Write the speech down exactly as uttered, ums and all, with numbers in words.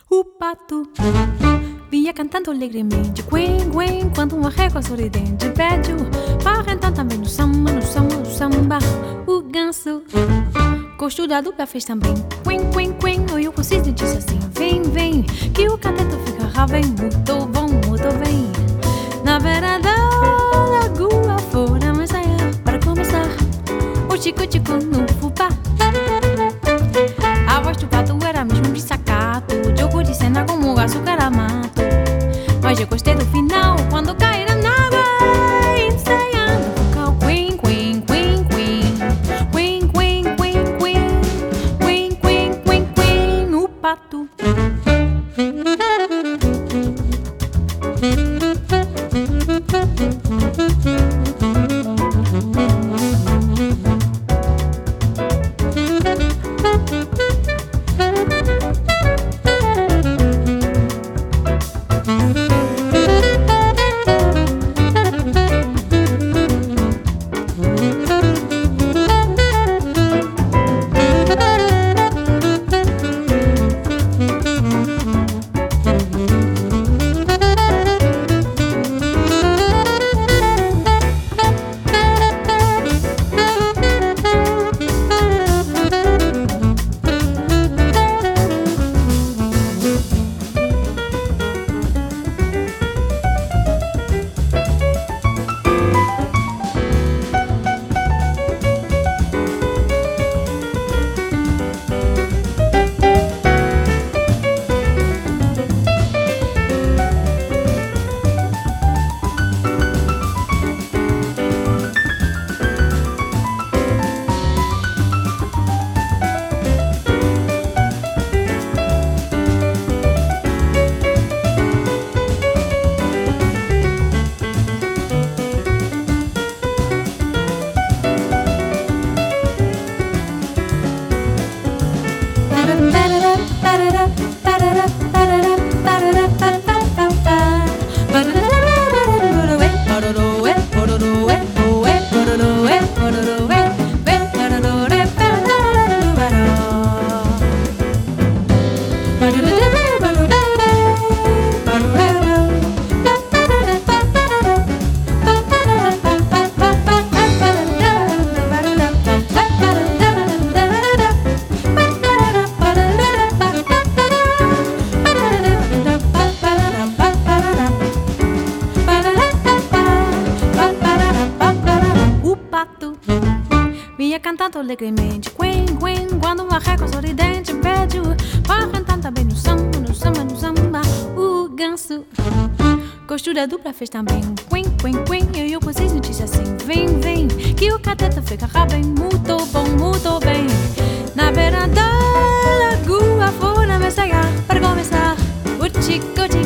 O pato vinha cantando alegremente, quen, quen, quando uma régua sorridente pediu para entrar também no samba, no samba, no samba. O ganso gostou da dupla, fez também quen, quen, quen. Olhou pro cisne e disse assim: vem, vem, que o cateto ficará bem, muito bom, muito bem. Na beira da lagoa fora a ensaiar para começar o tico-tico no fubá. A voz do pato era mesmo de sacato, jogo de cena como açúcar a mato. Mas eu gostei do final, quando caíram na água, ensaiando o quen, quen, quen, quen, quen, quen, quen, quen, quen, quen, quen, quen, o pato. Vinha cantando alegremente, quen, quen, quando uma régua sorridente pediu para cantar também no samba, no samba, no samba. O ganso gostou da dupla, fez também quen, quen, quen. E eu com cisne disse assim: vem, vem, que o cateto ficará bem, muito bom, muito bem. Na beira da lagoa fora me ensaiar para começar o tico-tico.